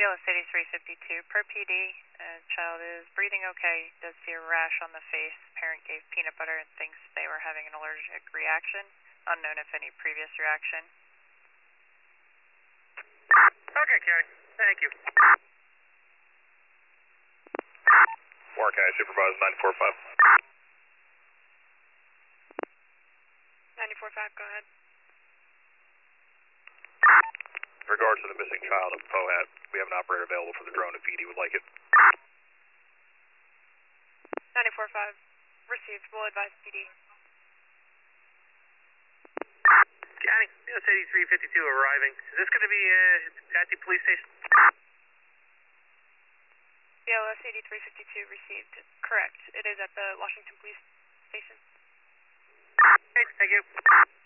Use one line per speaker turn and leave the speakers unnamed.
BLS 8352, per PD, child is breathing okay, does see a rash on the face. Parent gave peanut butter and thinks they were having an allergic reaction. Unknown if any previous reaction.
Okay, County. Thank you.
Warren County Supervisor 945.
945, go ahead.
In regards to the missing child of Pohat, we have an operator available for the drone if PD would like it.
945, received. We'll advise PD.
County, BLS 8352 arriving. Is this going to be at the police station?
BLS 8352 received. Correct. It is at the Washington Police Station.
Okay, thank you.